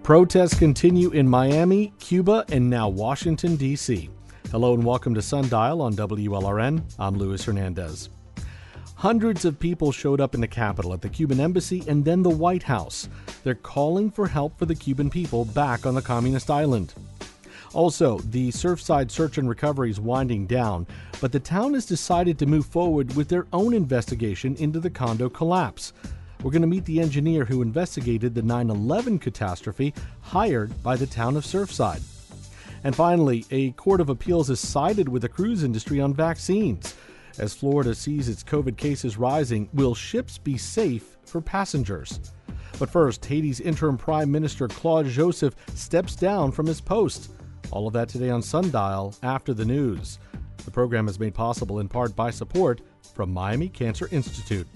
Protests continue in Miami, Cuba, and now Washington, D.C. Hello and welcome to Sundial on WLRN. I'm Luis Hernandez. Hundreds of people showed up in the Capitol, at the Cuban embassy, and then the White House. They're calling for help for the Cuban people back on the communist island. Also, the Surfside search and recovery is winding down, but the town has decided to move forward with their own investigation into the condo collapse. We're going to meet the engineer who investigated the 9/11 catastrophe, hired by the town of Surfside. And finally, a court of appeals has sided with the cruise industry on vaccines. As Florida sees its COVID cases rising, will ships be safe for passengers? But first, Haiti's interim Prime Minister Claude Joseph steps down from his post. All of that today on Sundial after the news. The program is made possible in part by support from Miami Cancer Institute.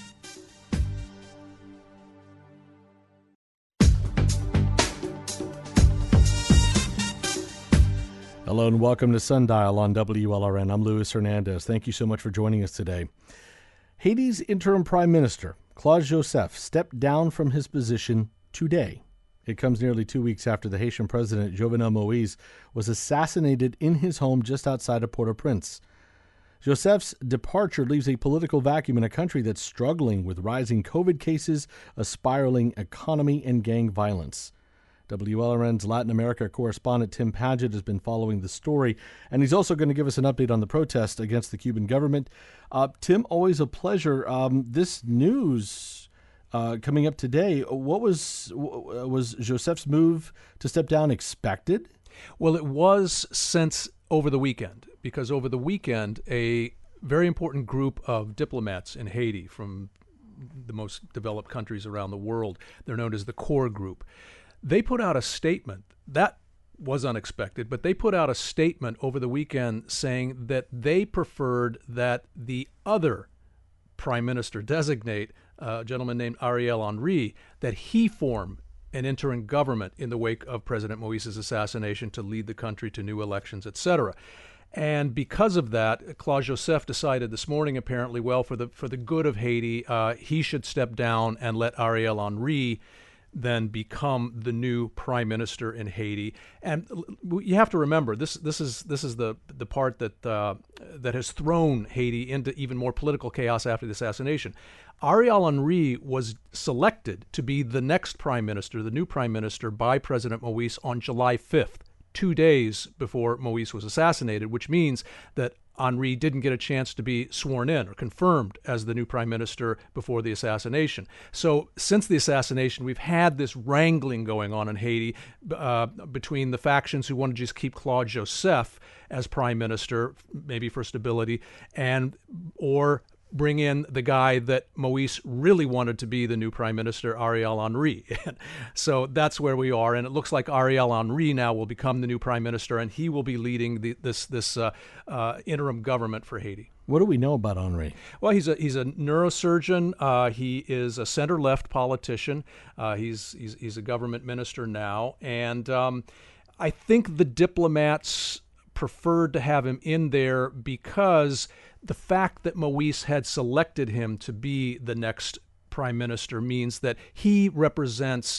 Hello and welcome to Sundial on WLRN. I'm Luis Hernandez. Thank you so much for joining us today. Haiti's interim Prime Minister, Claude Joseph, stepped down from his position today. It comes nearly 2 weeks after the Haitian president, Jovenel Moïse, was assassinated in his home just outside of Port-au-Prince. Joseph's departure leaves a political vacuum in a country that's struggling with rising COVID cases, a spiraling economy, and gang violence. WLRN's Latin America correspondent Tim Padgett has been following the story, and he's also going to give us an update on the protest against the Cuban government. Tim, always a pleasure. This news coming up today, what was Joseph's move to step down expected? Well, it was since over the weekend, because over the weekend, a very important group of diplomats in Haiti from the most developed countries around the world, they're known as the Core Group, they put out a statement that was unexpected, but they put out a statement over the weekend saying that they preferred that the other prime minister designate, a gentleman named Ariel Henry, that he form an interim government in the wake of President Moïse's assassination to lead the country to new elections, etc. And because of that, Claude Joseph decided this morning, apparently, well, for the good of Haiti, he should step down and let Ariel Henry then become the new prime minister in Haiti. And you have to remember, this is the part that has thrown Haiti into even more political chaos after the assassination. Ariel Henry was selected to be the next prime minister, the new prime minister, by President Moïse on July 5th, 2 days before Moïse was assassinated, which means that Henry didn't get a chance to be sworn in or confirmed as the new prime minister before the assassination. So since the assassination, we've had this wrangling going on in Haiti between the factions who want to just keep Claude Joseph as prime minister, maybe for stability, or bring in the guy that Moïse really wanted to be the new prime minister, Ariel Henry. So that's where we are, and it looks like Ariel Henry now will become the new prime minister, and he will be leading this interim government for Haiti. What do we know about Henry? Well, he's a neurosurgeon. He is a center-left politician. He's a government minister now, and I think the diplomats preferred to have him in there because the fact that Moïse had selected him to be the next prime minister means that he represents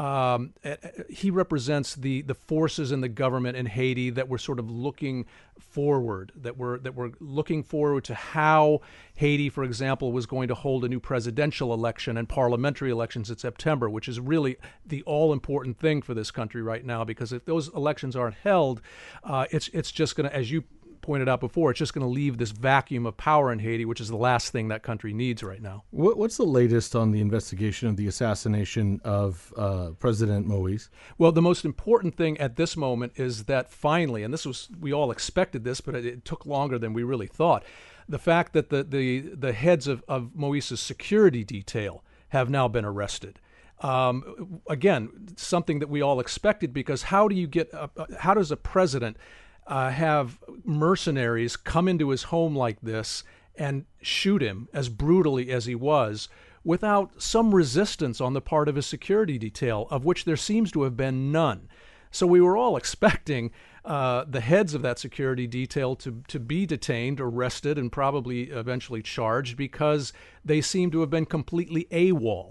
the forces in the government in Haiti that were sort of looking forward, that were looking forward to how Haiti, for example, was going to hold a new presidential election and parliamentary elections in September, which is really the all-important thing for this country right now, because if those elections aren't held, it's just going to, as you pointed out before, it's just going to leave this vacuum of power in Haiti, which is the last thing that country needs right now. What's the latest on the investigation of the assassination of President Moïse? Well, the most important thing at this moment is that finally, and we all expected this, but it took longer than we really thought, the fact that the heads of Moïse's security detail have now been arrested. Again, something that we all expected, because how does a president have mercenaries come into his home like this and shoot him as brutally as he was without some resistance on the part of his security detail, of which there seems to have been none? So we were all expecting the heads of that security detail to be detained, arrested, and probably eventually charged, because they seem to have been completely AWOL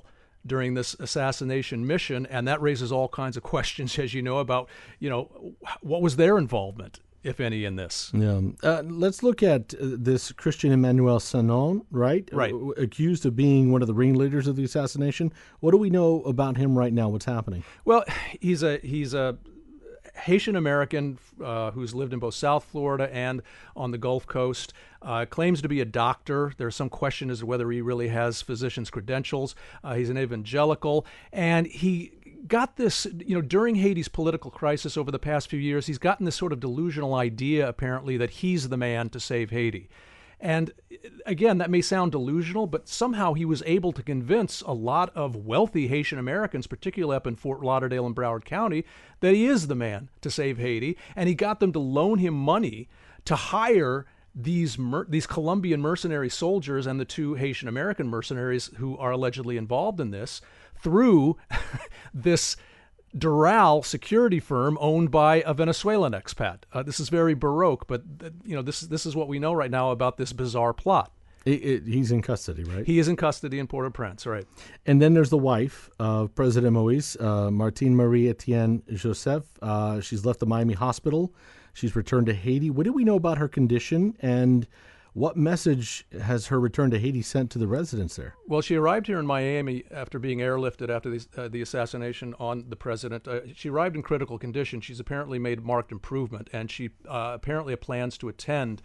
during this assassination mission, and that raises all kinds of questions, as you know, about what was their involvement, if any, in this. Yeah. Let's look at this Christian Emmanuel Sanon, right? Right. Accused of being one of the ringleaders of the assassination. What do we know about him right now? What's happening? Well, he's a Haitian American who's lived in both South Florida and on the Gulf Coast. Claims to be a doctor. There's some question as to whether he really has physician's credentials. He's an evangelical, and he got this, during Haiti's political crisis over the past few years, he's gotten this sort of delusional idea, apparently, that he's the man to save Haiti. And again, that may sound delusional, but somehow he was able to convince a lot of wealthy Haitian Americans, particularly up in Fort Lauderdale and Broward County, that he is the man to save Haiti. And he got them to loan him money to hire these Colombian mercenary soldiers and the 2 Haitian American mercenaries who are allegedly involved in this through this Doral security firm owned by a Venezuelan expat. This is very Baroque, but this is what we know right now about this bizarre plot. He's in custody, right? He is in custody in Port-au-Prince, right? And then there's the wife of President Moise, Martine Marie Etienne Joseph. She's left the Miami hospital. She's returned to Haiti. What do we know about her condition, and what message has her return to Haiti sent to the residents there? Well, she arrived here in Miami after being airlifted after the assassination on the president. She arrived in critical condition. She's apparently made marked improvement, and she apparently plans to attend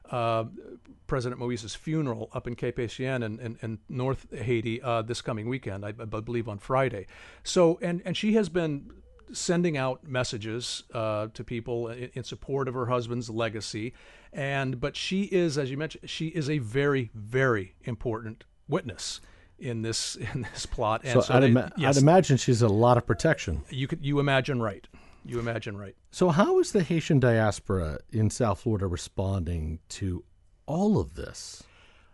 President Moise's funeral up in Cape Haitien in North Haiti this coming weekend, I believe on Friday. So, and she has been sending out messages to people in support of her husband's legacy. But she is, as you mentioned, she is a very, very important witness in this plot. And so I'd imagine she's a lot of protection. You imagine right. You imagine right. So how is the Haitian diaspora in South Florida responding to all of this?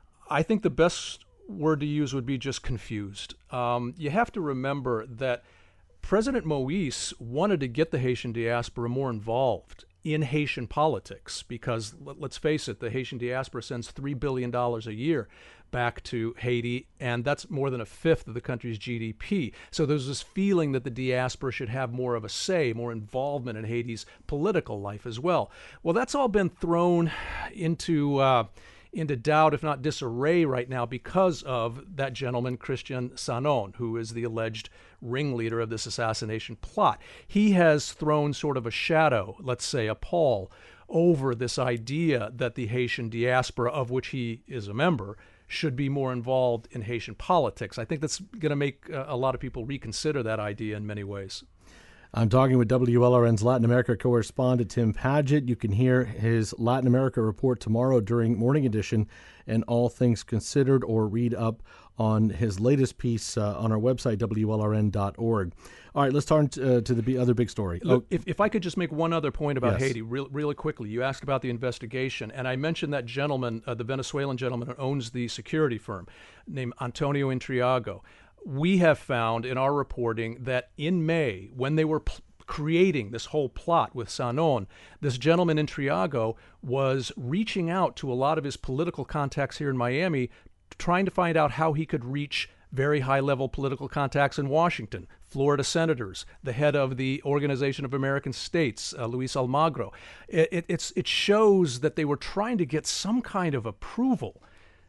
I think the best word to use would be just confused. You have to remember that President Moise wanted to get the Haitian diaspora more involved in Haitian politics because, let's face it, the Haitian diaspora sends $3 billion a year back to Haiti, and that's more than a fifth of the country's GDP. So there's this feeling that the diaspora should have more of a say, more involvement in Haiti's political life as well. Well, that's all been thrown into doubt, if not disarray right now, because of that gentleman, Christian Sanon, who is the alleged ringleader of this assassination plot. He has thrown sort of a shadow, let's say a pall, over this idea that the Haitian diaspora, of which he is a member, should be more involved in Haitian politics. I think that's going to make a lot of people reconsider that idea in many ways. I'm talking with WLRN's Latin America correspondent Tim Padgett. You can hear his Latin America report tomorrow during Morning Edition and All Things Considered, or read up on his latest piece on our website, WLRN.org. All right, let's turn to the other big story. Look, if I could just make one other point about Yes. Haiti really quickly. You asked about the investigation, and I mentioned that gentleman, the Venezuelan gentleman who owns the security firm, named Antonio Intriago. We have found in our reporting that in May, when they were creating this whole plot with Sanon, this gentleman Intriago was reaching out to a lot of his political contacts here in Miami, trying to find out how he could reach very high-level political contacts in Washington, Florida senators, the head of the Organization of American States, Luis Almagro. It shows that they were trying to get some kind of approval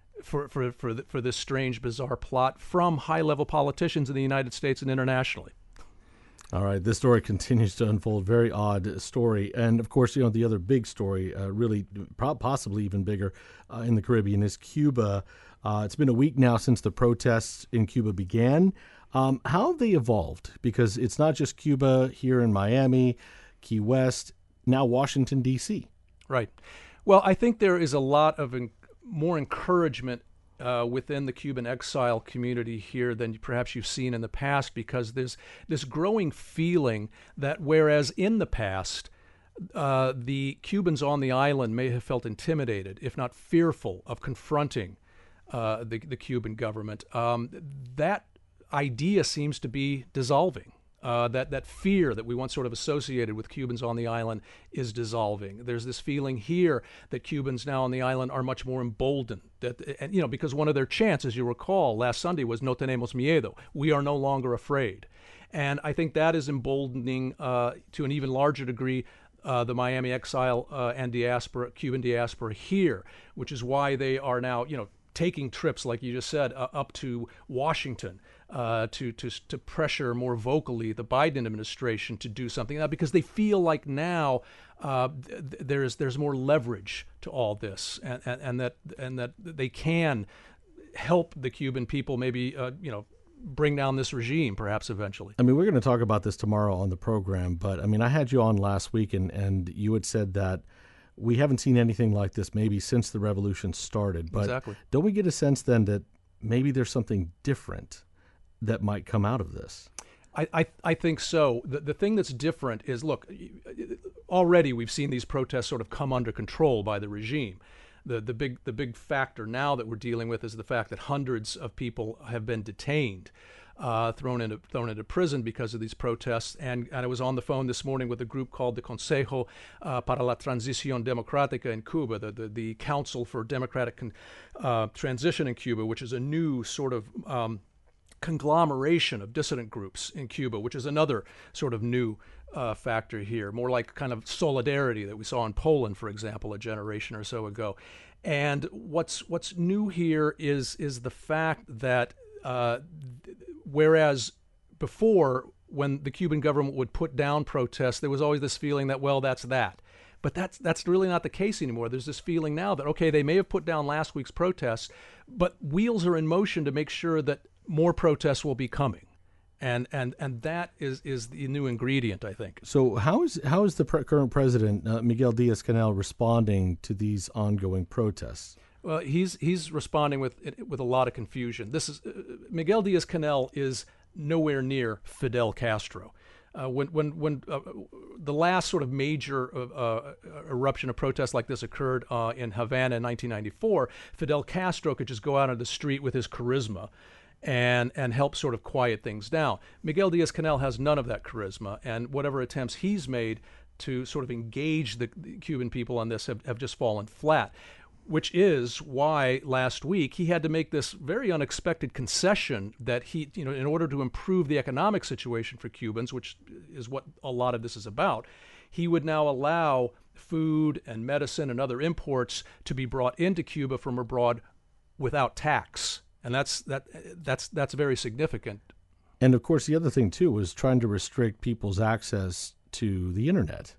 for this strange, bizarre plot from high-level politicians in the United States and internationally. All right, this story continues to unfold. Very odd story. And, of course, the other big story, really possibly even bigger in the Caribbean, is Cuba. It's been a week now since the protests in Cuba began. How have they evolved? Because it's not just Cuba here in Miami, Key West, now Washington, D.C. Right. Well, I think there is a lot of more encouragement within the Cuban exile community here than perhaps you've seen in the past, because there's this growing feeling that whereas in the past the Cubans on the island may have felt intimidated, if not fearful, of confronting the Cuban government, that idea seems to be dissolving. That fear that we once sort of associated with Cubans on the island is dissolving. There's this feeling here that Cubans now on the island are much more emboldened. And because one of their chants, as you recall, last Sunday was "No tenemos miedo." We are no longer afraid. And I think that is emboldening to an even larger degree the Miami exile and Cuban diaspora here, which is why they are now, taking trips, like you just said, up to Washington to pressure more vocally the Biden administration to do something now, because they feel like now there's more leverage to all this, and that they can help the Cuban people maybe bring down this regime perhaps eventually. I mean, we're going to talk about this tomorrow on the program, but I mean, I had you on last week and you had said that we haven't seen anything like this maybe since the revolution started. But Exactly. Don't we get a sense then that maybe there's something different that might come out of this? I think so. The thing that's different is, look, already we've seen these protests sort of come under control by the regime. The big factor now that we're dealing with is the fact that hundreds of people have been detained, thrown into prison because of these protests. And I was on the phone this morning with a group called the Consejo para la Transición Democrática in Cuba, the Council for Democratic Transition in Cuba, which is a new sort of conglomeration of dissident groups in Cuba, which is another sort of new factor here, more like kind of solidarity that we saw in Poland, for example, a generation or so ago. And what's new here is the fact that whereas before, when the Cuban government would put down protests, there was always this feeling that, well, that's that. But that's really not the case anymore. There's this feeling now that, okay, they may have put down last week's protests, but wheels are in motion to make sure that more protests will be coming. And that is the new ingredient, I think. So how is the current president, Miguel Diaz-Canel, responding to these ongoing protests? Well, he's responding with a lot of confusion. Miguel Diaz-Canel is nowhere near Fidel Castro. When the last sort of major eruption of protests like this occurred in Havana in 1994, Fidel Castro could just go out on the street with his charisma and help sort of quiet things down. Miguel Diaz-Canel has none of that charisma, and whatever attempts he's made to sort of engage the Cuban people on this have just fallen flat, which is why last week he had to make this very unexpected concession that he, in order to improve the economic situation for Cubans, which is what a lot of this is about, he would now allow food and medicine and other imports to be brought into Cuba from abroad without tax. And that's very significant. And of course, the other thing too was trying to restrict people's access to the internet.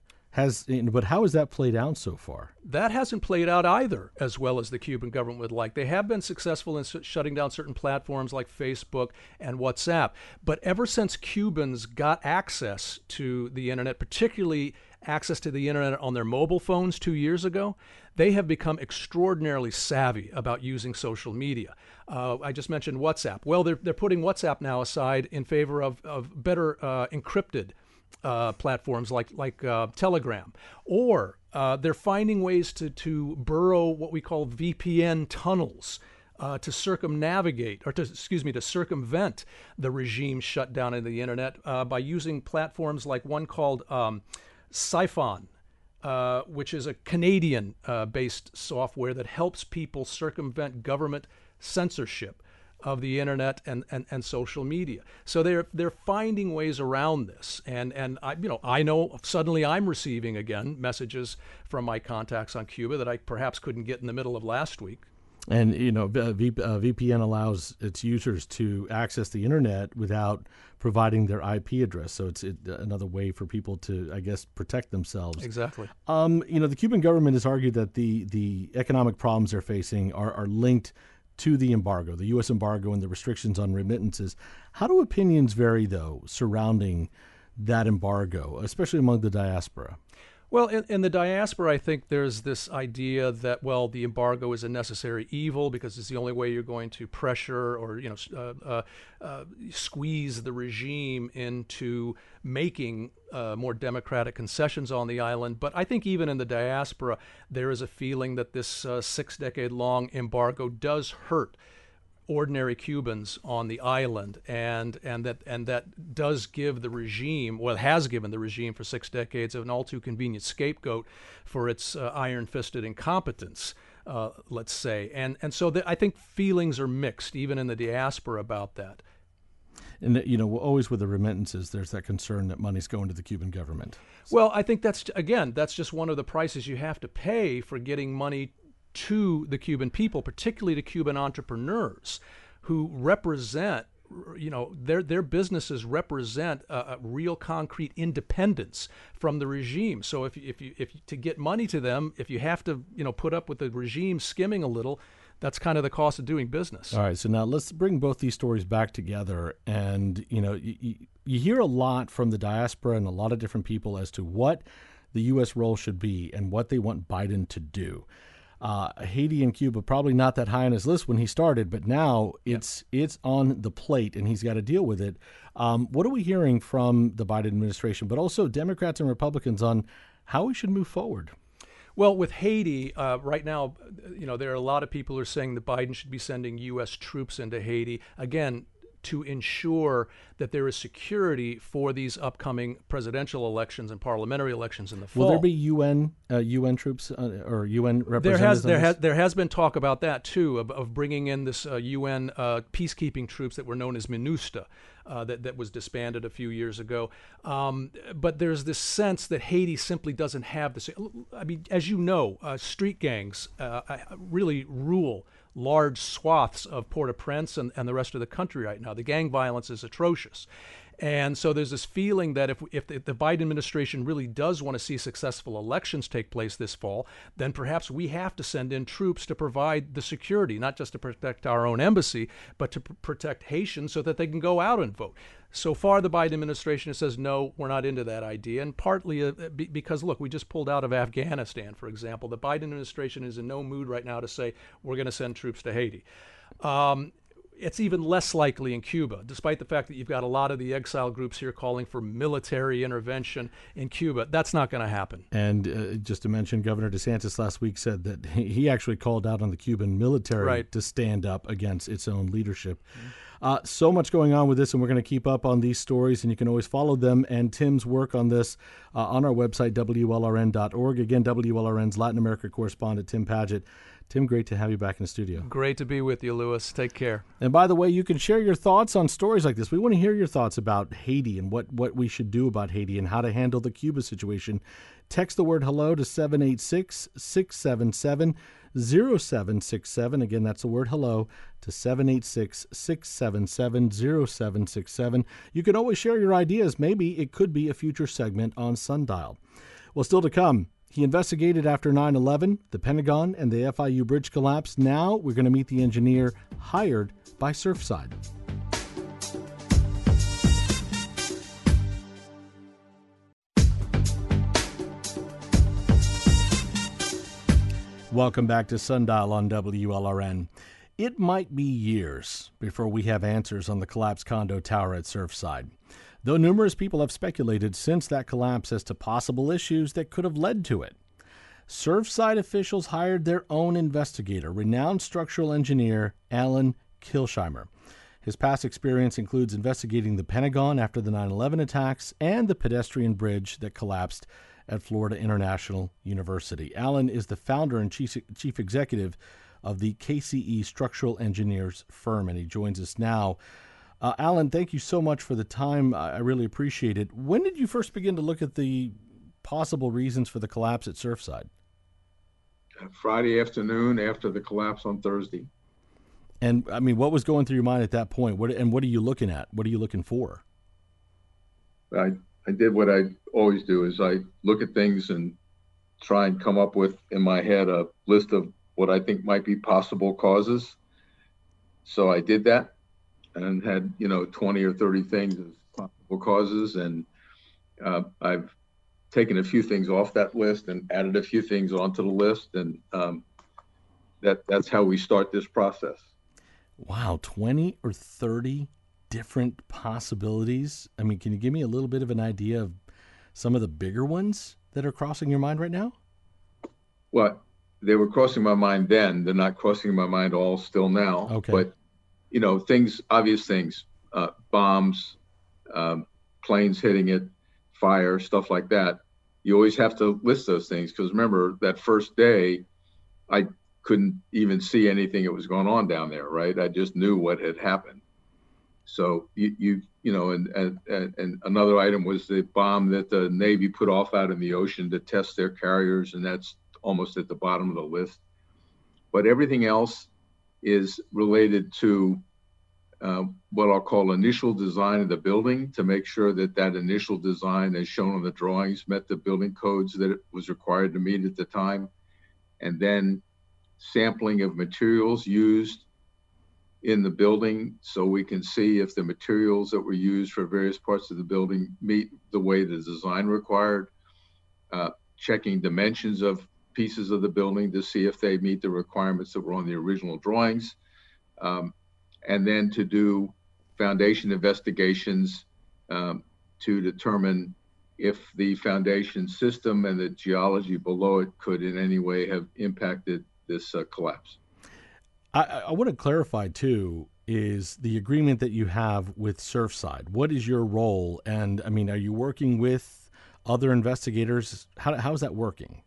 But how has that played out so far? That hasn't played out either as well as the Cuban government would like. They have been successful in shutting down certain platforms like Facebook and WhatsApp. But ever since Cubans got access to the internet, particularly access to the internet on their mobile phones 2 years ago, they have become extraordinarily savvy about using social media. I just mentioned WhatsApp. Well, they're putting WhatsApp now aside in favor of better encrypted platforms like Telegram, or they're finding ways to burrow what we call VPN tunnels to circumnavigate, or to circumvent the regime shutdown of the internet by using platforms like one called Siphon, which is a Canadian-based software that helps people circumvent government censorship of the internet and social media. So they're finding ways around this, and I know suddenly I'm receiving again messages from my contacts on Cuba that I perhaps couldn't get in the middle of last week. And VPN allows its users to access the internet without providing their IP address. So it's another way for people to, I guess, protect themselves. Exactly. The Cuban government has argued that the economic problems they're facing are linked to the embargo, the U.S. embargo and the restrictions on remittances. How do opinions vary, though, surrounding that embargo, especially among the diaspora? Well, in the diaspora, I think there's this idea that, well, the embargo is a necessary evil because it's the only way you're going to pressure or squeeze the regime into making more democratic concessions on the island. But I think even in the diaspora, there is a feeling that this 6-decade-long embargo does hurt ordinary Cubans on the island, and that does give the regime, well, it has given the regime for 6 decades, an all too convenient scapegoat for its iron-fisted incompetence, let's say, and so I think feelings are mixed even in the diaspora about that. And, always with the remittances, there's that concern that money's going to the Cuban government. Well, I think that's just one of the prices you have to pay for getting money to the Cuban people, particularly to Cuban entrepreneurs who represent, their businesses represent a real concrete independence from the regime. So if to get money to them, if you have to, put up with the regime skimming a little, that's kind of the cost of doing business. All right, so now let's bring both these stories back together. And, you hear a lot from the diaspora and a lot of different people as to what the U.S. role should be and what they want Biden to do. Haiti and Cuba, probably not that high on his list when he started, but now it's on the plate and he's got to deal with it. What are we hearing from the Biden administration, but also Democrats and Republicans on how we should move forward? Well, with Haiti, right now, there are a lot of people who are saying that Biden should be sending U.S. troops into Haiti, again, to ensure that there is security for these upcoming presidential elections and parliamentary elections in the fall. Will there be UN troops or UN representatives? There has been talk about that too, of bringing in this UN peacekeeping troops that were known as MINUSTA, that was disbanded a few years ago. But there's this sense that Haiti simply doesn't have this. I mean, as you know, street gangs really rule large swaths of Port-au-Prince and the rest of the country right now. The gang violence is atrocious. And so there's this feeling that if the Biden administration really does want to see successful elections take place this fall, then perhaps we have to send in troops to provide the security, not just to protect our own embassy, but to protect Haitians so that they can go out and vote. So far, the Biden administration says, no, we're not into that idea. And partly because, look, we just pulled out of Afghanistan, for example. The Biden administration is in no mood right now to say we're going to send troops to Haiti. It's even less likely in Cuba, despite the fact that you've got a lot of the exile groups here calling for military intervention in Cuba. That's not going to happen. And just to mention, Governor DeSantis last week said that he actually called out on the Cuban military to stand up against its own leadership. So much going on with this, and we're going to keep up on these stories, and you can always follow them and Tim's work on this on our website, WLRN.org. Again, WLRN's Latin America correspondent, Tim Padgett. Tim, great to have you back in the studio. Great to be with you, Louis. Take care. And by the way, you can share your thoughts on stories like this. We want to hear your thoughts about Haiti and what we should do about Haiti and how to handle the Cuba situation. Text the word hello to 786-677-0767. Again, that's the word hello to 786-677-0767. You can always share your ideas. Maybe it could be a future segment on Sundial. Well, still to come. He investigated after 9/11, the Pentagon, and the FIU bridge collapse. Now we're going to meet the engineer hired by Surfside. Welcome back to Sundial on WLRN. It might be years before we have answers on the collapsed condo tower at Surfside, though numerous people have speculated since that collapse as to possible issues that could have led to it. Surfside officials hired their own investigator, renowned structural engineer Alan Kilsheimer. His past experience includes investigating the Pentagon after the 9/11 attacks and the pedestrian bridge that collapsed at Florida International University. Alan is the founder and chief executive of the KCE Structural Engineers firm, and he joins us now. Alan, thank you so much for the time. I really appreciate it. When did you first begin to look at the possible reasons for the collapse at Surfside? Friday afternoon after the collapse on Thursday. And, I mean, what was going through your mind at that point? What are you looking at? What are you looking for? I did what I always do, is I look at things and try and come up with, in my head, a list of what I think might be possible causes. So I did that and had 20 or 30 things as possible causes, and I've taken a few things off that list and added a few things onto the list, and that's how we start this process. Wow, 20 or 30 different possibilities. I mean, can you give me a little bit of an idea of some of the bigger ones that are crossing your mind right now? Well, they were crossing my mind then. They're not crossing my mind all still now. Okay. But things, obvious things, bombs, um, planes hitting it, fire, stuff like that. You always have to list those things because remember that first day, I couldn't even see anything that was going on down there, right? I just knew what had happened. So and another item was the bomb that the Navy put off out in the ocean to test their carriers, and that's almost at the bottom of the list. But everything else is related to what I'll call initial design of the building to make sure that that initial design as shown on the drawings met the building codes that it was required to meet at the time. And then sampling of materials used in the building so we can see if the materials that were used for various parts of the building meet the way the design required, checking dimensions of pieces of the building to see if they meet the requirements that were on the original drawings, and then to do foundation investigations to determine if the foundation system and the geology below it could in any way have impacted this collapse. I want to clarify, too, is the agreement that you have with Surfside. What is your role? And, I mean, are you working with other investigators? How's that working?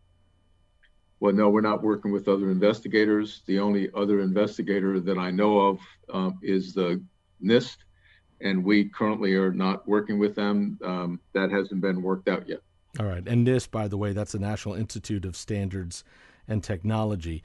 Well, no, we're not working with other investigators. The only other investigator that I know of is the NIST, and we currently are not working with them. That hasn't been worked out yet. All right. And NIST, by the way, that's the National Institute of Standards and Technology.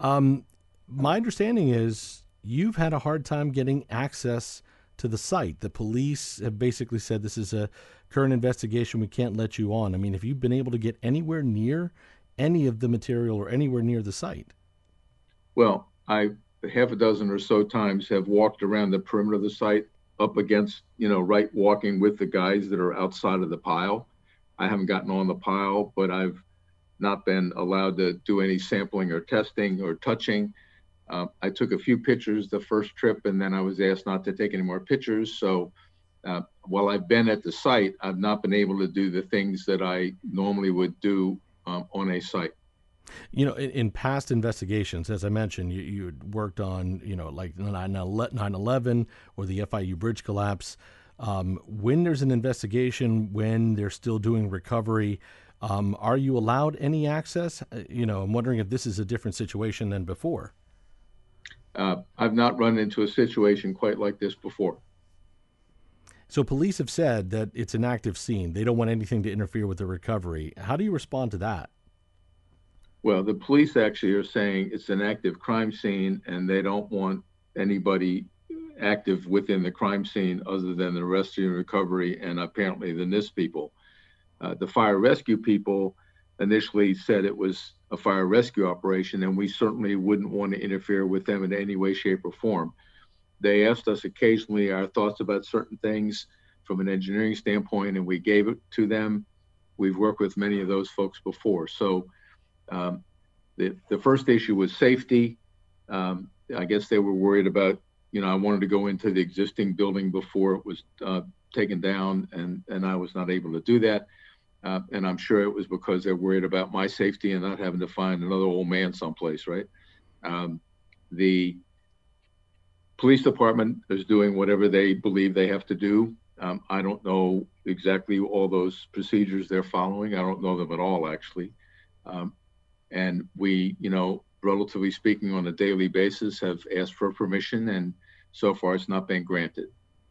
My understanding is you've had a hard time getting access to the site. The police have basically said this is a current investigation. We can't let you on. I mean, have you been able to get anywhere near any of the material or anywhere near the site? Well, I half a dozen or so times have walked around the perimeter of the site up against, right, walking with the guys that are outside of the pile. I haven't gotten on the pile, but I've not been allowed to do any sampling or testing or touching. I took a few pictures the first trip, and then I was asked not to take any more pictures. So while I've been at the site, I've not been able to do the things that I normally would do on a site. In past investigations, as I mentioned, you had worked on, like 9/11 or the FIU bridge collapse. When there's an investigation, when they're still doing recovery, are you allowed any access? I'm wondering if this is a different situation than before. I've not run into a situation quite like this before. So police have said that it's an active scene. They don't want anything to interfere with the recovery. How do you respond to that? Well, the police actually are saying it's an active crime scene and they don't want anybody active within the crime scene other than the rescue and recovery and apparently the NIST people. The fire rescue people initially said it was a fire rescue operation, and we certainly wouldn't want to interfere with them in any way, shape, or form. They asked us occasionally our thoughts about certain things from an engineering standpoint, and we gave it to them. We've worked with many of those folks before. So the first issue was safety. I guess they were worried about, I wanted to go into the existing building before it was taken down, and I was not able to do that. And I'm sure it was because they're worried about my safety and not having to find another old man someplace, right? The police department is doing whatever they believe they have to do. I don't know exactly all those procedures they're following. I don't know them at all, actually. And we, relatively speaking, on a daily basis, have asked for permission, and so far it's not been granted.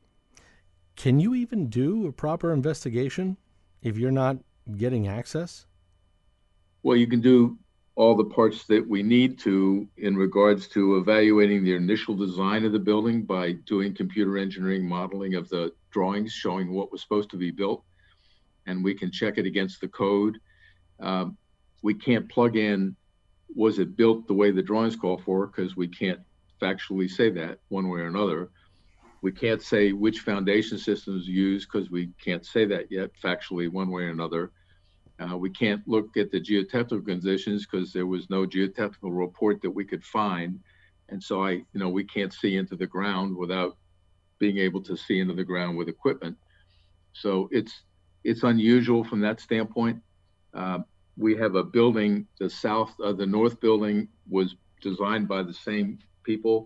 Can you even do a proper investigation if you're not getting access? Well, you can do all the parts that we need to in regards to evaluating the initial design of the building by doing computer engineering modeling of the drawings showing what was supposed to be built, and we can check it against the code. We can't plug in, was it built the way the drawings call for, because we can't factually say that one way or another. We can't say which foundation systems used because we can't say that yet factually one way or another. We can't look at the geotechnical conditions because there was no geotechnical report that we could find. And so we can't see into the ground without being able to see into the ground with equipment. So it's unusual from that standpoint. We have a building, the north building was designed by the same people.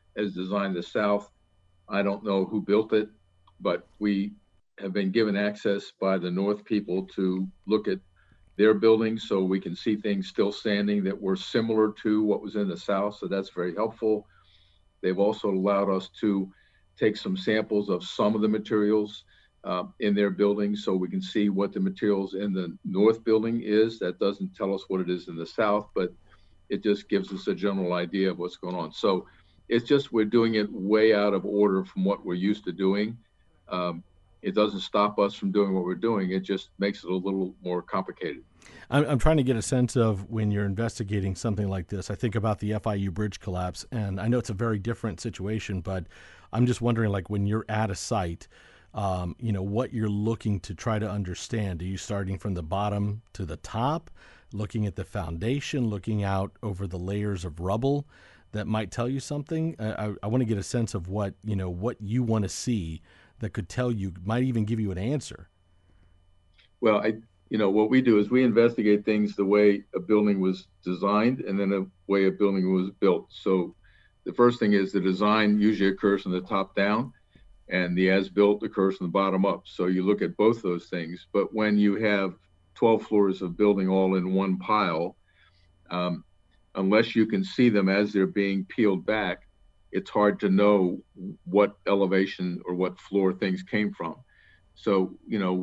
as designed the south. I don't know who built it, but we have been given access by the north people to look at their buildings so we can see things still standing that were similar to what was in the south. So that's very helpful. They've also allowed us to take some samples of some of the materials in their buildings so we can see what the materials in the north building is. That doesn't tell us what it is in the south, but it just gives us a general idea of what's going on. So it's just we're doing it way out of order from what we're used to doing. It doesn't stop us from doing what we're doing. It just makes it a little more complicated. I'm trying to get a sense of when you're investigating something like this. I think about the FIU bridge collapse, and I know it's a very different situation, but I'm just wondering, like, when you're at a site, what you're looking to try to understand. Are you starting from the bottom to the top, looking at the foundation, looking out over the layers of rubble that might tell you something? I want to get a sense of what you want to see that could tell you, might even give you an answer. Well, what we do is we investigate things the way a building was designed and then the way a building was built. So the first thing is the design usually occurs from the top down and the as-built occurs from the bottom up. So you look at both those things. But when you have 12 floors of building all in one pile, unless you can see them as they're being peeled back, it's hard to know what elevation or what floor things came from. So,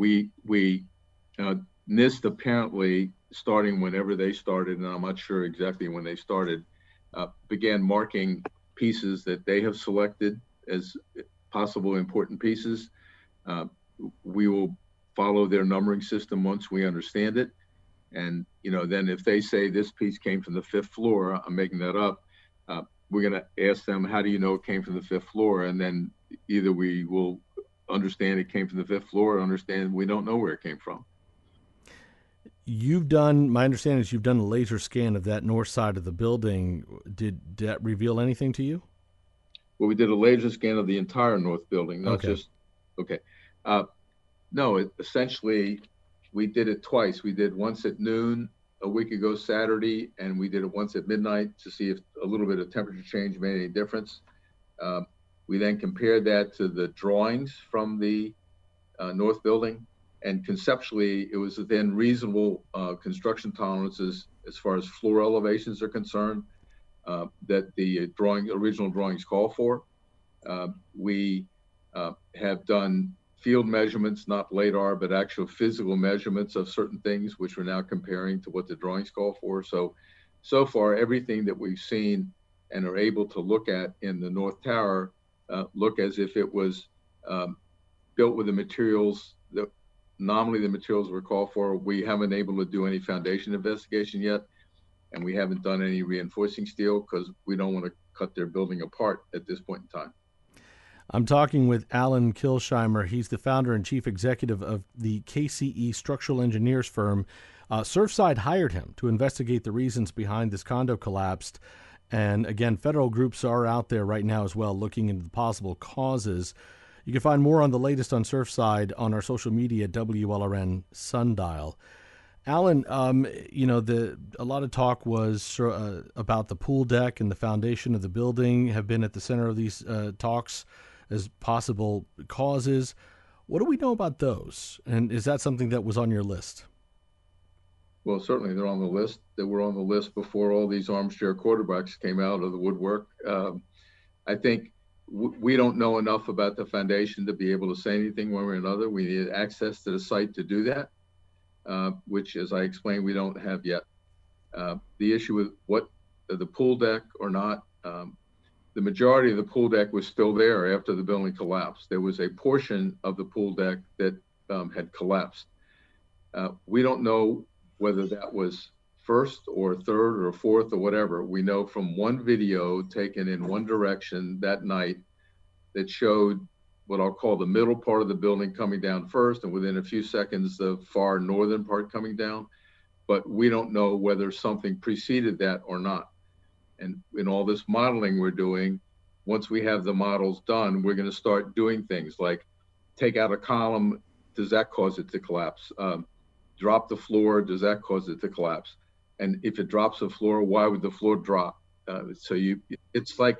NIST apparently, starting whenever they started, and I'm not sure exactly when they started, began marking pieces that they have selected as possible important pieces. We will follow their numbering system once we understand it. And, then if they say this piece came from the 5th floor, I'm making that up, we're going to ask them, how do you know it came from the 5th floor? And then either we will understand it came from the 5th floor or understand we don't know where it came from. My understanding is you've done a laser scan of that north side of the building. Did that reveal anything to you? Well, we did a laser scan of the entire north building, not just, okay. No, essentially, we did it twice. We did once at noon a week ago Saturday, and we did it once at midnight to see if a little bit of temperature change made any difference. We then compared that to the drawings from the north building, and conceptually it was within reasonable construction tolerances as far as floor elevations are concerned that the original drawings call for. We have done field measurements, not LADAR, but actual physical measurements of certain things, which we're now comparing to what the drawings call for. So far, everything that we've seen and are able to look at in the North Tower look as if it was built with the materials that nominally the materials were called for. We haven't been able to do any foundation investigation yet, and we haven't done any reinforcing steel because we don't want to cut their building apart at this point in time. I'm talking with Alan Kilsheimer. He's the founder and chief executive of the KCE structural engineers firm. Surfside hired him to investigate the reasons behind this condo collapse. And again, federal groups are out there right now as well looking into the possible causes. You can find more on the latest on Surfside on our social media, WLRN Sundial. Alan, a lot of talk was about the pool deck and the foundation of the building have been at the center of these talks as possible causes. What do we know about those? And is that something that was on your list? Well, certainly they're on the list. They were on the list before all these armchair quarterbacks came out of the woodwork. I think we don't know enough about the foundation to be able to say anything one way or another. We need access to the site to do that, which, as I explained, we don't have yet. The issue with what the pool deck or not, the majority of the pool deck was still there after the building collapsed. There was a portion of the pool deck that had collapsed. We don't know whether that was first or third or fourth or whatever. We know from one video taken in one direction that night that showed what I'll call the middle part of the building coming down first, and within a few seconds, the far northern part coming down. But we don't know whether something preceded that or not. And in all this modeling we're doing, once we have the models done, we're going to start doing things like take out a column. Does that cause it to collapse? Drop the floor. Does that cause it to collapse? And if it drops the floor, why would the floor drop? It's like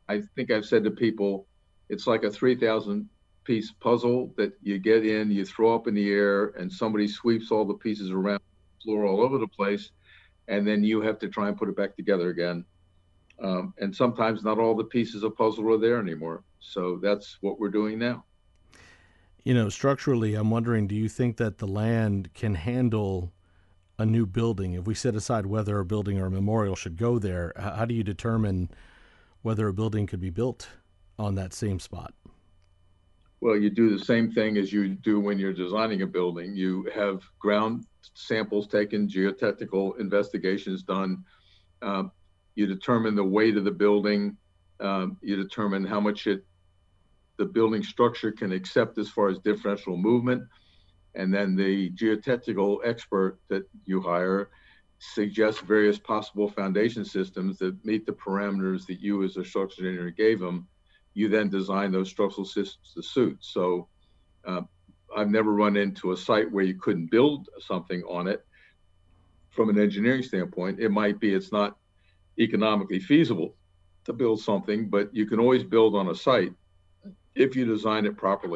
I think I've said to people, it's like a 3,000 piece puzzle that you get in, you throw up in the air, and somebody sweeps all the pieces around the floor all over the place, and then you have to try and put it back together again. And sometimes not all the pieces of puzzle are there anymore. So that's what we're doing now. Structurally, I'm wondering, do you think that the land can handle a new building? If we set aside whether a building or a memorial should go there, how do you determine whether a building could be built on that same spot? Well, you do the same thing as you do when you're designing a building. You have ground samples taken, geotechnical investigations done. Um, you determine the weight of the building. You determine how much the building structure can accept as far as differential movement. And then the geotechnical expert that you hire suggests various possible foundation systems that meet the parameters that you as a structural engineer gave them. You then design those structural systems to suit. So I've never run into a site where you couldn't build something on it. From an engineering standpoint, it might be it's not economically feasible to build something, but you can always build on a site if you design it properly.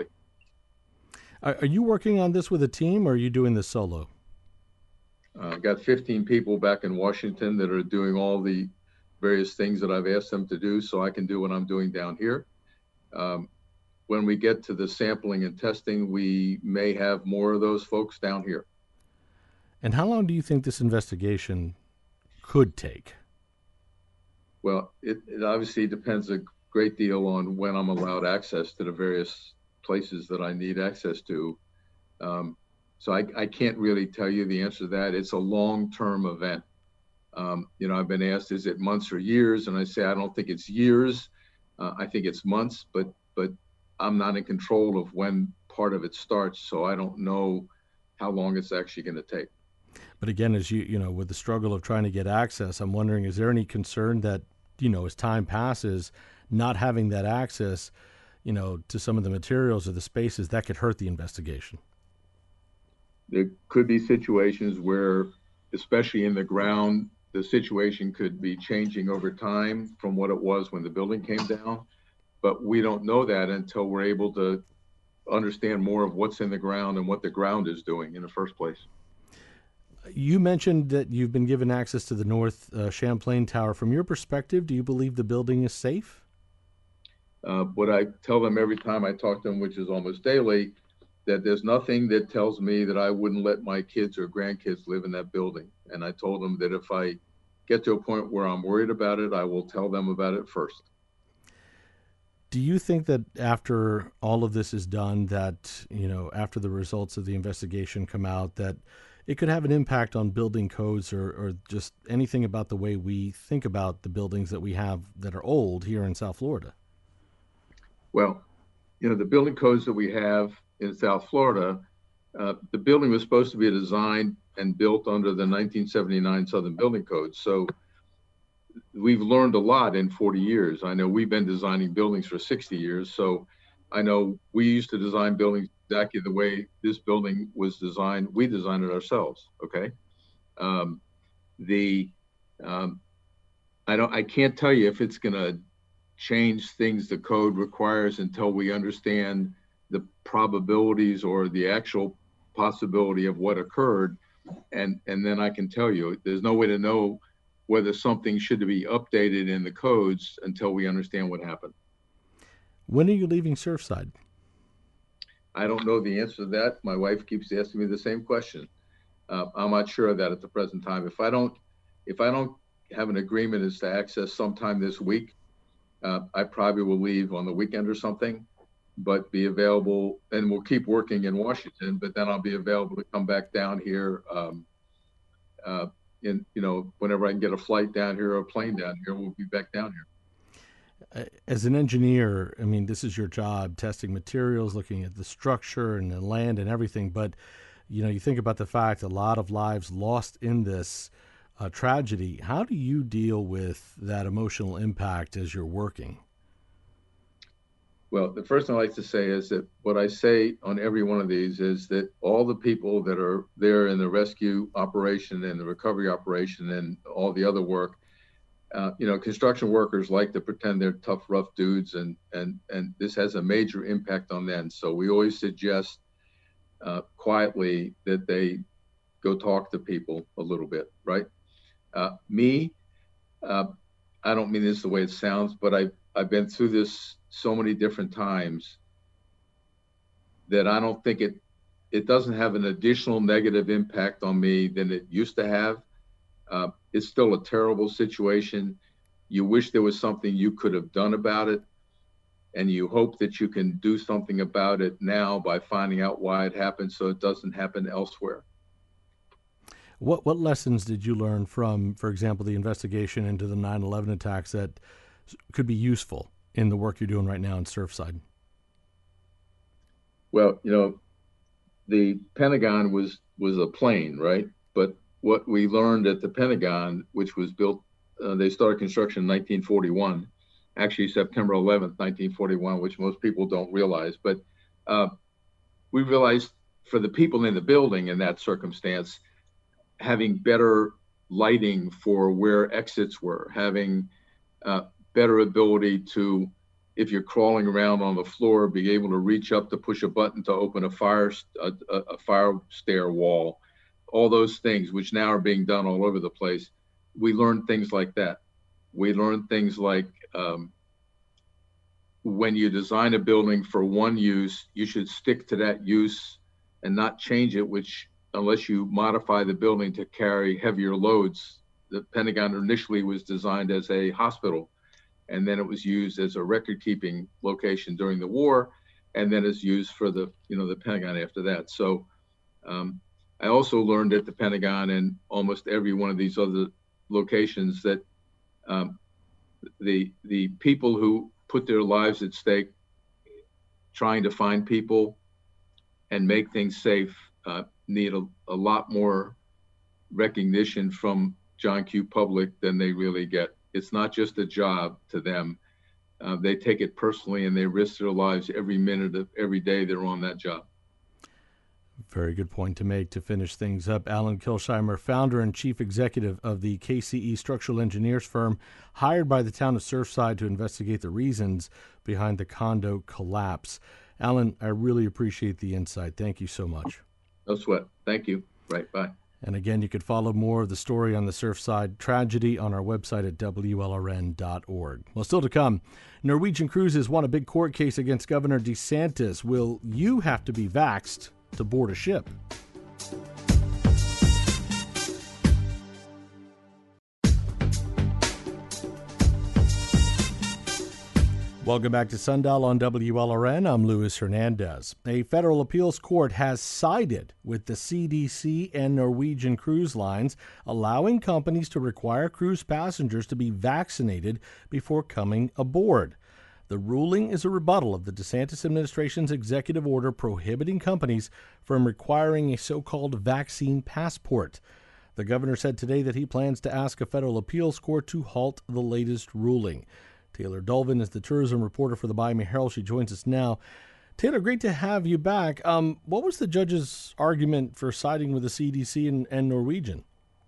Are you working on this with a team, or are you doing this solo? I've got 15 people back in Washington that are doing all the various things that I've asked them to do so I can do what I'm doing down here. When we get to the sampling and testing, we may have more of those folks down here. And how long do you think this investigation could take? Well, it obviously depends a great deal on when I'm allowed access to the various places that I need access to. So I can't really tell you the answer to that. It's a long-term event. I've been asked, is it months or years? And I say, I don't think it's years. I think it's months, but I'm not in control of when part of it starts. So I don't know how long it's actually going to take. But again, as with the struggle of trying to get access, I'm wondering, is there any concern that, as time passes, not having that access, to some of the materials or the spaces that could hurt the investigation? There could be situations where, especially in the ground, the situation could be changing over time from what it was when the building came down. But we don't know that until we're able to understand more of what's in the ground and what the ground is doing in the first place. You mentioned that you've been given access to the North Champlain Tower. From your perspective, do you believe the building is safe? What I tell them every time I talk to them, which is almost daily, that there's nothing that tells me that I wouldn't let my kids or grandkids live in that building. And I told them that if I get to a point where I'm worried about it, I will tell them about it first. Do you think that after all of this is done, that, after the results of the investigation come out, that it could have an impact on building codes or just anything about the way we think about the buildings that we have that are old here in South Florida? Well, the building codes that we have in South Florida, the building was supposed to be designed and built under the 1979 Southern Building Code. So we've learned a lot in 40 years. I know we've been designing buildings for 60 years. So I know we used to design buildings exactly the way this building was designed. We designed it ourselves. Okay. I can't tell you if it's going to change things the code requires until we understand the probabilities or the actual possibility of what occurred. And then I can tell you, there's no way to know whether something should be updated in the codes until we understand what happened. When are you leaving Surfside? I don't know the answer to that. My wife keeps asking me the same question. I'm not sure of that at the present time. If I don't have an agreement as to access sometime this week, I probably will leave on the weekend or something, but be available, and we'll keep working in Washington, but then I'll be available to come back down here whenever I can get a flight down here or a plane down here, we'll be back down here. As an engineer, I mean, this is your job, testing materials, looking at the structure and the land and everything. But, you think about the fact a lot of lives lost in this tragedy. How do you deal with that emotional impact as you're working? Well, the first thing I like to say is that what I say on every one of these is that all the people that are there in the rescue operation and the recovery operation and all the other work, Construction workers like to pretend they're tough, rough dudes, and this has a major impact on them. So we always suggest quietly that they go talk to people a little bit, right? I don't mean this the way it sounds, but I've been through this so many different times that I don't think it doesn't have an additional negative impact on me than it used to have. It's still a terrible situation. You wish there was something you could have done about it, and you hope that you can do something about it now by finding out why it happened so it doesn't happen elsewhere. What lessons did you learn from, for example, the investigation into the 9/11 attacks that could be useful in the work you're doing right now in Surfside? Well, the Pentagon was a plane, right? But what we learned at the Pentagon, which was built, they started construction in 1941, actually September 11th, 1941, which most people don't realize. But we realized for the people in the building in that circumstance, having better lighting for where exits were, having better ability to, if you're crawling around on the floor, be able to reach up to push a button to open a fire stair wall, all those things, which now are being done all over the place. We learned things like that. We learned things like when you design a building for one use, you should stick to that use and not change it, which unless you modify the building to carry heavier loads. The Pentagon initially was designed as a hospital, and then it was used as a record-keeping location during the war, and then it's used for the Pentagon after that. So I also learned at the Pentagon and almost every one of these other locations that the people who put their lives at stake trying to find people and make things safe need a lot more recognition from John Q. Public than they really get. It's not just a job to them. They take it personally and they risk their lives every minute of every day they're on that job. Very good point to make to finish things up. Alan Kilsheimer, founder and chief executive of the KCE Structural Engineers firm, hired by the town of Surfside to investigate the reasons behind the condo collapse. Alan, I really appreciate the insight. Thank you so much. No sweat. Thank you. Right. Bye. And again, you could follow more of the story on the Surfside tragedy on our website at WLRN.org. Well, still to come, Norwegian Cruises won a big court case against Governor DeSantis. Will you have to be vaxxed to board a ship? Welcome back to Sundial on WLRN. I'm Luis Hernandez. A federal appeals court has sided with the CDC and Norwegian Cruise Lines, allowing companies to require cruise passengers to be vaccinated before coming aboard. The ruling is a rebuttal of the DeSantis administration's executive order prohibiting companies from requiring a so-called vaccine passport. The governor said today that he plans to ask a federal appeals court to halt the latest ruling. Taylor Dolvin is the tourism reporter for the Miami Herald. She joins us now. Taylor, great to have you back. What was the judge's argument for siding with the CDC and Norwegian?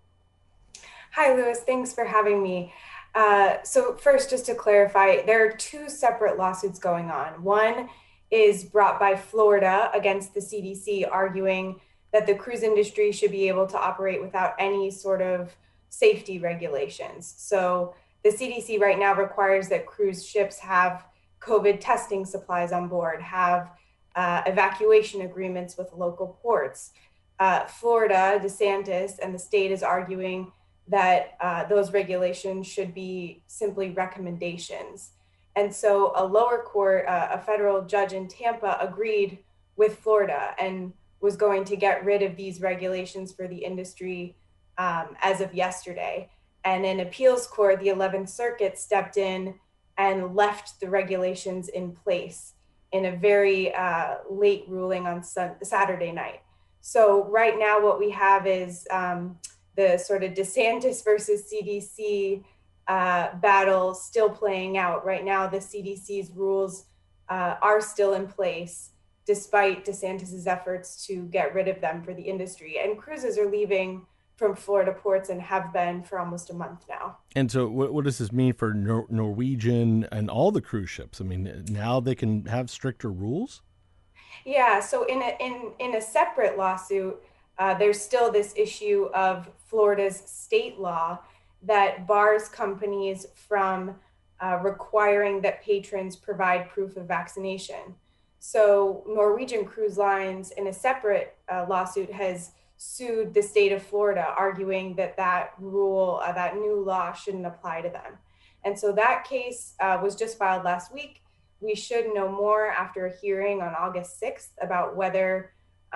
Hi, Louis. Thanks for having me. So first, just to clarify, there are two separate lawsuits going on. One is brought by Florida against the CDC, arguing that the cruise industry should be able to operate without any sort of safety regulations. So the CDC right now requires that cruise ships have COVID testing supplies on board, have evacuation agreements with local ports. Florida, DeSantis, and the state is arguing that those regulations should be simply recommendations. And so a lower court, a federal judge in Tampa, agreed with Florida and was going to get rid of these regulations for the industry as of yesterday. And an appeals court, the 11th Circuit, stepped in and left the regulations in place in a very late ruling on Saturday night. So right now what we have is the sort of DeSantis versus CDC battle still playing out. Right now, the CDC's rules are still in place, despite DeSantis's efforts to get rid of them for the industry. And cruises are leaving from Florida ports and have been for almost a month now. And so what does this mean for Norwegian and all the cruise ships? I mean, now they can have stricter rules? Yeah, so in a separate lawsuit, there's still this issue of Florida's state law that bars companies from requiring that patrons provide proof of vaccination. So Norwegian Cruise Lines, in a separate lawsuit, has sued the state of Florida, arguing that that rule, that new law, shouldn't apply to them. And so that case was just filed last week. We should know more after a hearing on August 6th about whether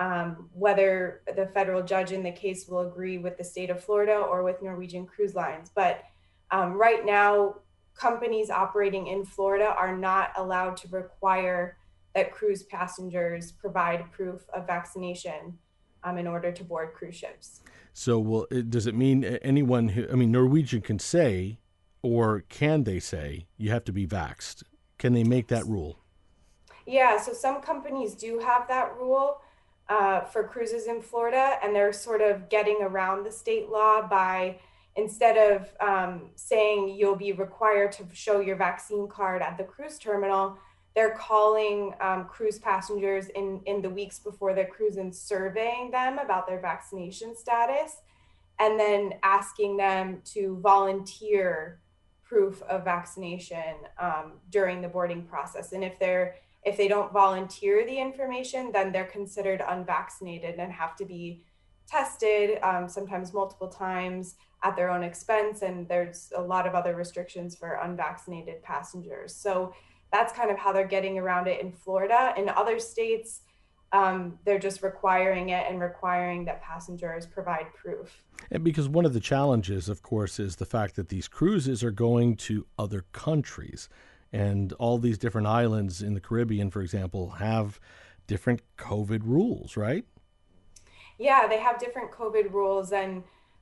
the federal judge in the case will agree with the state of Florida or with Norwegian Cruise Lines. But right now, companies operating in Florida are not allowed to require that cruise passengers provide proof of vaccination in order to board cruise ships. So, does it mean anyone who, I mean, Norwegian can say, or can they say, you have to be vaxxed? Can they make that rule? Yeah, so some companies do have that rule for cruises in Florida, and they're sort of getting around the state law by, instead of saying you'll be required to show your vaccine card at the cruise terminal, they're calling cruise passengers in the weeks before their cruise and surveying them about their vaccination status, and then asking them to volunteer proof of vaccination during the boarding process. And if they don't volunteer the information, then they're considered unvaccinated and have to be tested, sometimes multiple times at their own expense. And there's a lot of other restrictions for unvaccinated passengers. So that's kind of how they're getting around it in Florida. In other states, they're just requiring it and requiring that passengers provide proof. And because one of the challenges, of course, is the fact that these cruises are going to other countries. And all these different islands in the Caribbean, for example, have different COVID rules, right? Yeah, they have different COVID rules. And,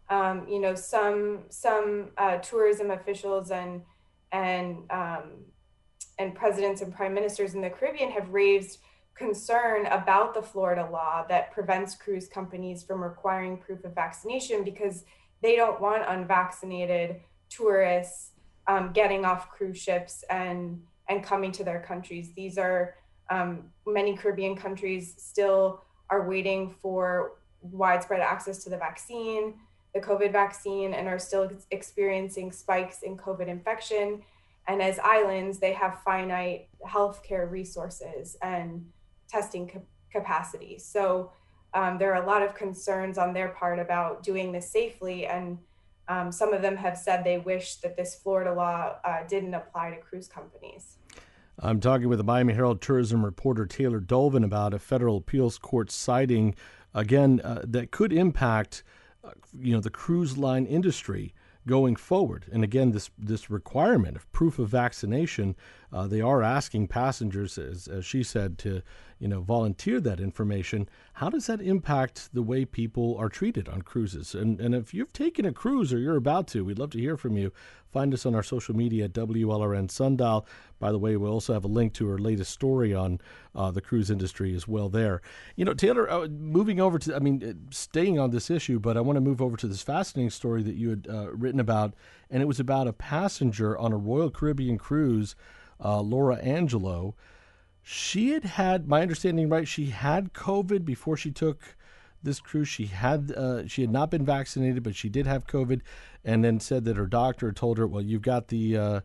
some tourism officials and presidents and prime ministers in the Caribbean have raised concern about the Florida law that prevents cruise companies from requiring proof of vaccination, because they don't want unvaccinated tourists getting off cruise ships and coming to their countries. These are many Caribbean countries still are waiting for widespread access to the vaccine, the COVID vaccine, and are still experiencing spikes in COVID infection. And as islands, they have finite healthcare resources and testing capacity. So there are a lot of concerns on their part about doing this safely. And some of them have said they wish that this Florida law didn't apply to cruise companies. I'm talking with the Miami Herald tourism reporter Taylor Dolvin about a federal appeals court citing, again, that could impact, the cruise line industry going forward. And again, this requirement of proof of vaccination, they are asking passengers, as she said, to volunteer that information. How does that impact the way people are treated on cruises? And if you've taken a cruise or you're about to, we'd love to hear from you. Find us on our social media at WLRN Sundial. By the way, we'll also have a link to her latest story on the cruise industry as well there. Taylor, moving over to, staying on this issue, but I want to move over to this fascinating story that you had written about, and it was about a passenger on a Royal Caribbean cruise, Laura Angelo. She had, my understanding right, she had COVID before she took this cruise. She had not been vaccinated, but she did have COVID, and then said that her doctor told her, well, you've got the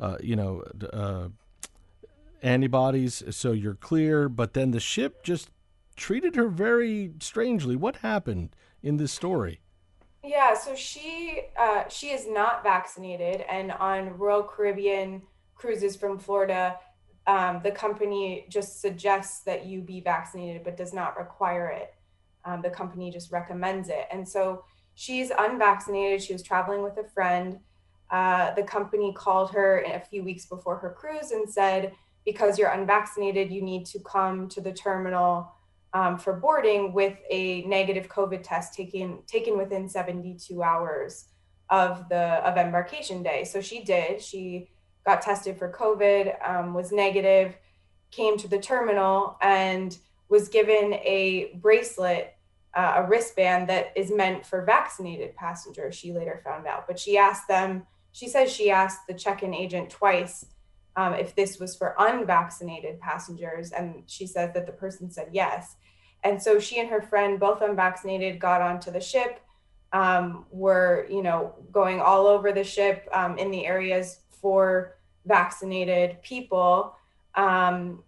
antibodies, so you're clear. But then the ship just treated her very strangely. What happened in this story? Yeah, so she is not vaccinated, and on Royal Caribbean cruises from Florida, the company just suggests that you be vaccinated, but does not require it. The company just recommends it. And so she's unvaccinated. She was traveling with a friend. The company called her a few weeks before her cruise and said, because you're unvaccinated, you need to come to the terminal for boarding with a negative COVID test taken within 72 hours of embarkation day. So she did. She got tested for COVID, was negative, came to the terminal, and was given a bracelet a wristband that is meant for vaccinated passengers, she later found out. But she asked them, she says she asked the check-in agent twice if this was for unvaccinated passengers. And she said that the person said yes. And so she and her friend, both unvaccinated, got onto the ship, were, going all over the ship in the areas for vaccinated people. And,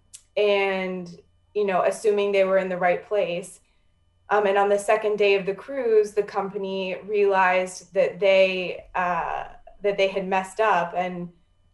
assuming they were in the right place. And on the second day of the cruise, the company realized that they had messed up, and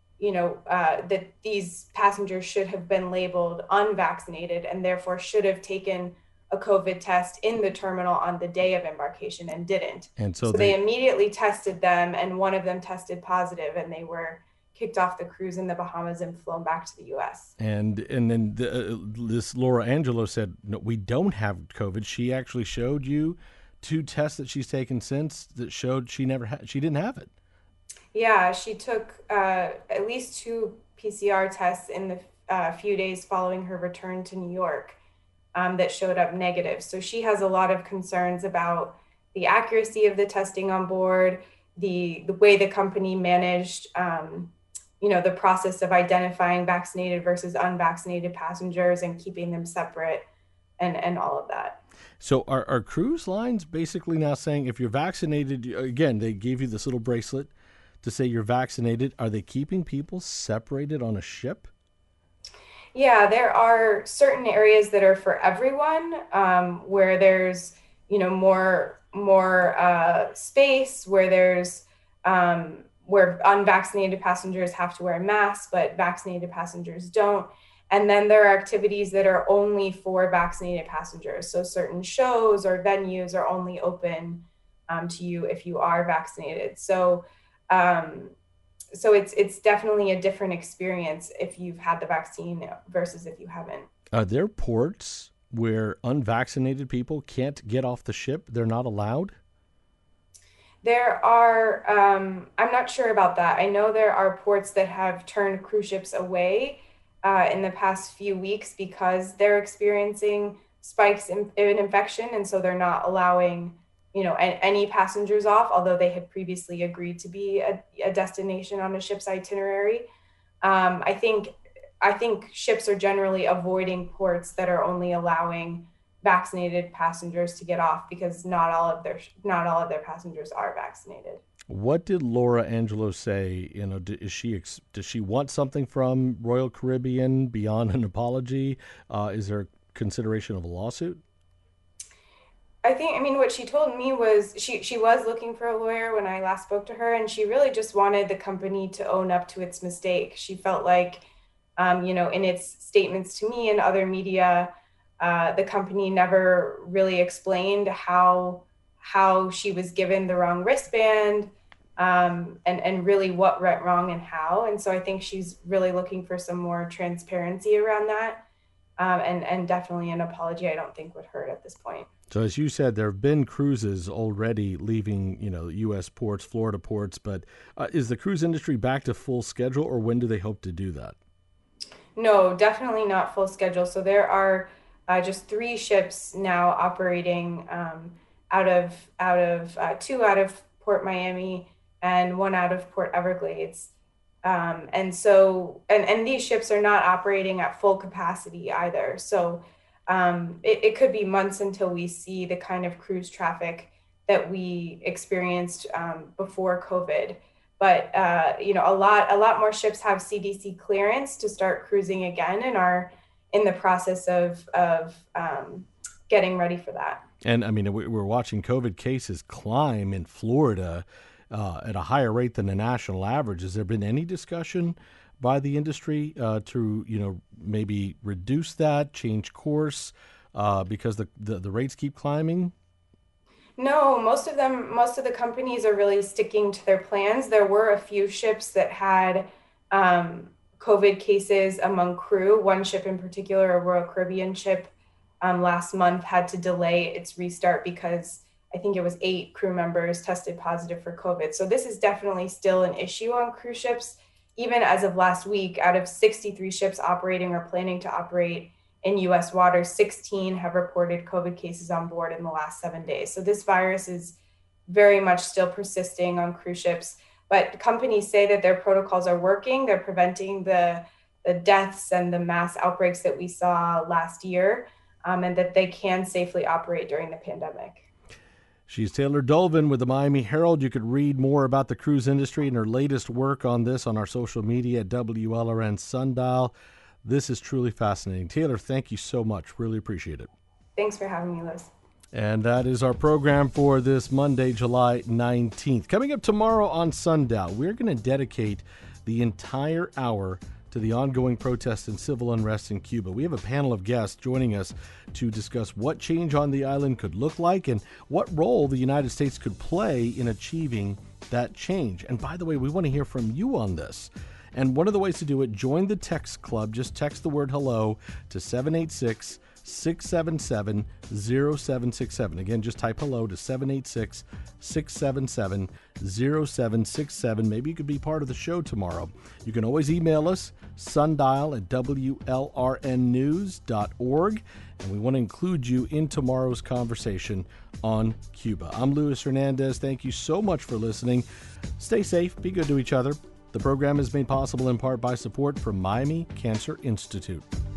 that these passengers should have been labeled unvaccinated and therefore should have taken a COVID test in the terminal on the day of embarkation and didn't. And so they immediately tested them, and one of them tested positive, and they were kicked off the cruise in the Bahamas and flown back to the U.S. And then this Laura Angelo said, no, we don't have COVID. She actually showed you 2 tests that she's taken since that showed she didn't have it. Yeah, she took at least 2 PCR tests in the few days following her return to New York that showed up negative. So she has a lot of concerns about the accuracy of the testing on board, the way the company managed the process of identifying vaccinated versus unvaccinated passengers and keeping them separate and all of that. So are cruise lines basically now saying if you're vaccinated, again, they gave you this little bracelet to say you're vaccinated. Are they keeping people separated on a ship? Yeah, there are certain areas that are for everyone, where there's, more space, where there's where unvaccinated passengers have to wear masks, but vaccinated passengers don't. And then there are activities that are only for vaccinated passengers. So certain shows or venues are only open to you if you are vaccinated. So it's definitely a different experience if you've had the vaccine versus if you haven't. Are there ports where unvaccinated people can't get off the ship? They're not allowed? There are, I'm not sure about that. I know there are ports that have turned cruise ships away in the past few weeks because they're experiencing spikes in infection. And so they're not allowing, any passengers off, although they had previously agreed to be a destination on a ship's itinerary. I think ships are generally avoiding ports that are only allowing vaccinated passengers to get off because not all of their passengers are vaccinated. What did Laura Angelo say? Does she want something from Royal Caribbean beyond an apology? Is there consideration of a lawsuit? What she told me was she was looking for a lawyer when I last spoke to her, and she really just wanted the company to own up to its mistake. She felt like, in its statements to me and other media, the company never really explained how she was given the wrong wristband, and really what went wrong and how. And so I think she's really looking for some more transparency around that. And definitely an apology I don't think would hurt at this point. So as you said, there have been cruises already leaving, U.S. ports, Florida ports, but is the cruise industry back to full schedule, or when do they hope to do that? No, definitely not full schedule. So there are just 3 ships now operating out of 2 out of Port Miami and 1 out of Port Everglades. And these ships are not operating at full capacity either. So it could be months until we see the kind of cruise traffic that we experienced before COVID. But a lot more ships have CDC clearance to start cruising again and are in the process of getting ready for that. And we're watching COVID cases climb in Florida at a higher rate than the national average. Has there been any discussion by the industry to maybe reduce that, change course because the rates keep climbing? No, most of the companies are really sticking to their plans. There were a few ships that had COVID cases among crew. One ship in particular, a Royal Caribbean ship, last month had to delay its restart because I think it was 8 crew members tested positive for COVID. So this is definitely still an issue on cruise ships. Even as of last week, out of 63 ships operating or planning to operate in US waters. 16 have reported COVID cases on board in the last 7 days. So this virus is very much still persisting on cruise ships, but companies say that their protocols are working. They're preventing the deaths and the mass outbreaks that we saw last year, and that they can safely operate during the pandemic. She's Taylor Dolvin with the Miami Herald. You could read more about the cruise industry and her latest work on this on our social media at WLRN Sundial. This is truly fascinating. Taylor, thank you so much. Really appreciate it. Thanks for having me, Liz. And that is our program for this Monday, July 19th. Coming up tomorrow on Sundial, we're going to dedicate the entire hour to the ongoing protests and civil unrest in Cuba. We have a panel of guests joining us to discuss what change on the island could look like and what role the United States could play in achieving that change. And by the way, we want to hear from you on this. And one of the ways to do it, join the text club. Just text the word hello to 786-677-0767. Again, just type hello to 786-677-0767. Maybe you could be part of the show tomorrow. You can always email us, sundial@WLRNnews.org, and we want to include you in tomorrow's conversation on Cuba. I'm Luis Hernandez. Thank you so much for listening. Stay safe. Be good to each other. The program is made possible in part by support from Miami Cancer Institute.